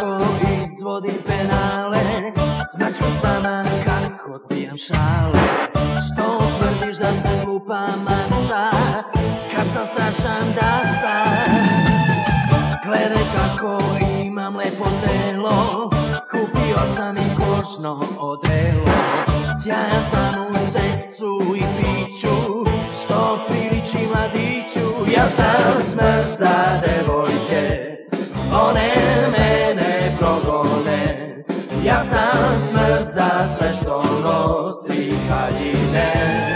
kako izvodim penale, s mačkicama kako zbijam šale. Što tvrdiš da sam glupa masa, kad sam strašan da sam. Gledaj kako imam lepo telo, kupio sam i kožno odelo. Sjajan sam u seksu i piću, što priliči mladiću. Ja sam smrt za devojke, one mene progone. Ja sam smrt za sve što nosi haljine.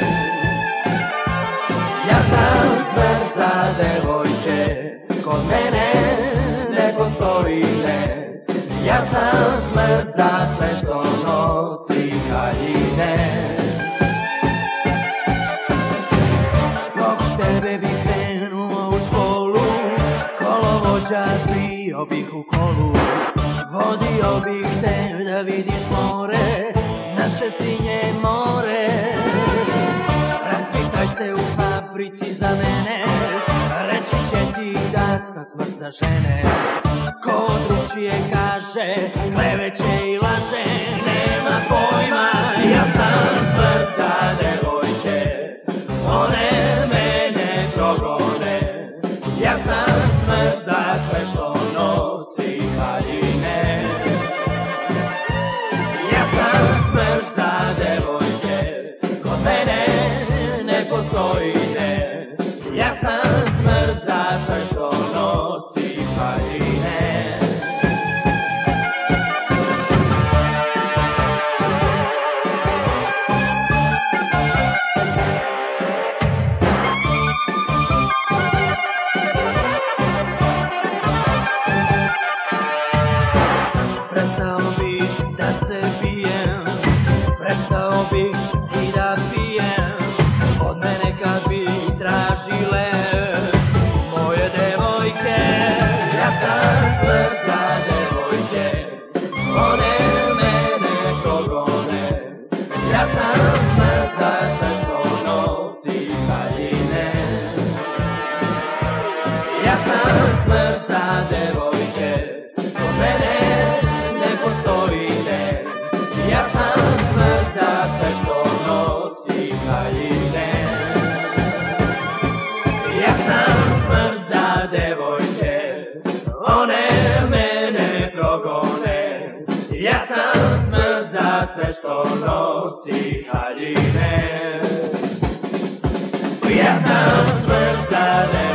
Ja sam smrt za devojke, kod mene ne postoji ne. Ja sam smrt za sve što nosi haljine. Zbog tebe bih krenuo u školu, kolovođa bio bih u kolu. Vodio bih te da vidiš more, naše sinje more. Raspitaj se u fabrici za mene, reći će ti da sam smrt za žene. Ko drugčije kaže, kleveće i laže, nema pojma. Ja sam smrt za devojke, one mene progone. Ja sam smrt za sve što nosi haljine. Ja sam smrt za devojke, kod mene ne postoji ne. Ja sam smrt za sve što nosi haljine. Prestao bih da se bijem, prestao bih i da pijem. Od mene kad bi tražile moje devojke. Ja sam smrt za devojke, one mene progone. Ja sam smrt za sve što nosi haljine. Ja sam smrt za devojke, kod mene ne postoji ne. Ja sam smrt za sve što nosi haljine. Ja sam smrt za devojke, one mene progone. Ja sam smrt za sve što nosi haljine. Ja sam smrt za devojke.